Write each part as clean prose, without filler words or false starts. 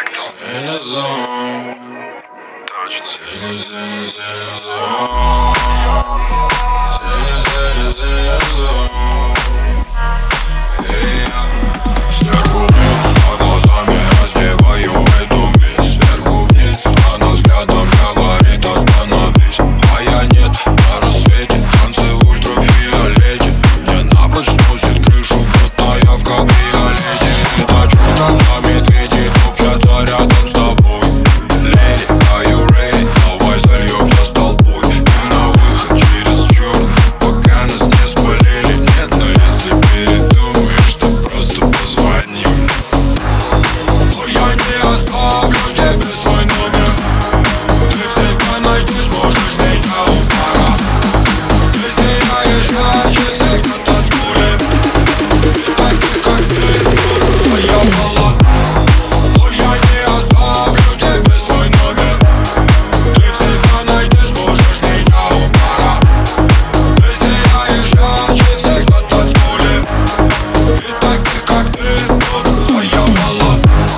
Сверху вниз, а глазами раздеваю эту вещь. Сверху вниз, она взглядом говорит остановись. А я нет, на рассвете танцы в ультрафиолете. Мне напрочь сносит крышу, будто я в кабриолете. Видать, как медведи топчатся рядом с тобой. Lady, are you ready? Давай зальемся с толпой. И на выход через черт, пока нас не спалили. Нет, но если передумаешь, то просто позвони мне. Но я не оставлю тебе свой номер. Ты всегда найти сможешь меня у бара. Ты сияешь ярче всех на танцполе. И таких как ты тут своя мало. Но я не оставлю тебе свой номер. Ты всегда найти сможешь меня у бара. Ты сияешь ярче всех на танцполе. И таких как ты тут своя мало.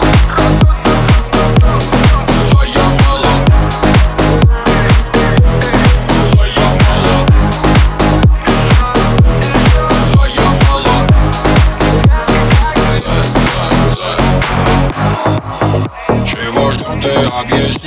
Своя мало. Своя мало. Своя мало. Чего ждем, ты объясни.